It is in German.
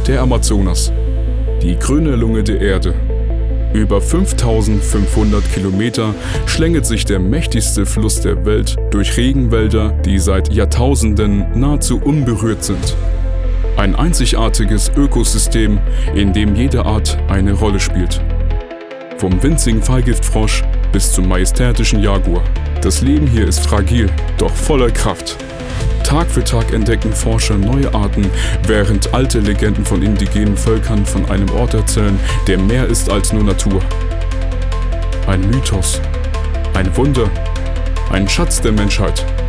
Der Amazonas, die grüne Lunge der Erde. Über 5500 Kilometer schlängelt sich der mächtigste Fluss der Welt durch Regenwälder, die seit Jahrtausenden nahezu unberührt sind. Ein einzigartiges Ökosystem, in dem jede Art eine Rolle spielt. Vom winzigen Fallgiftfrosch bis zum majestätischen Jaguar. Das Leben hier ist fragil, doch voller Kraft. Tag für Tag entdecken Forscher neue Arten, während alte Legenden von indigenen Völkern von einem Ort erzählen, der mehr ist als nur Natur. Ein Mythos, ein Wunder, ein Schatz der Menschheit.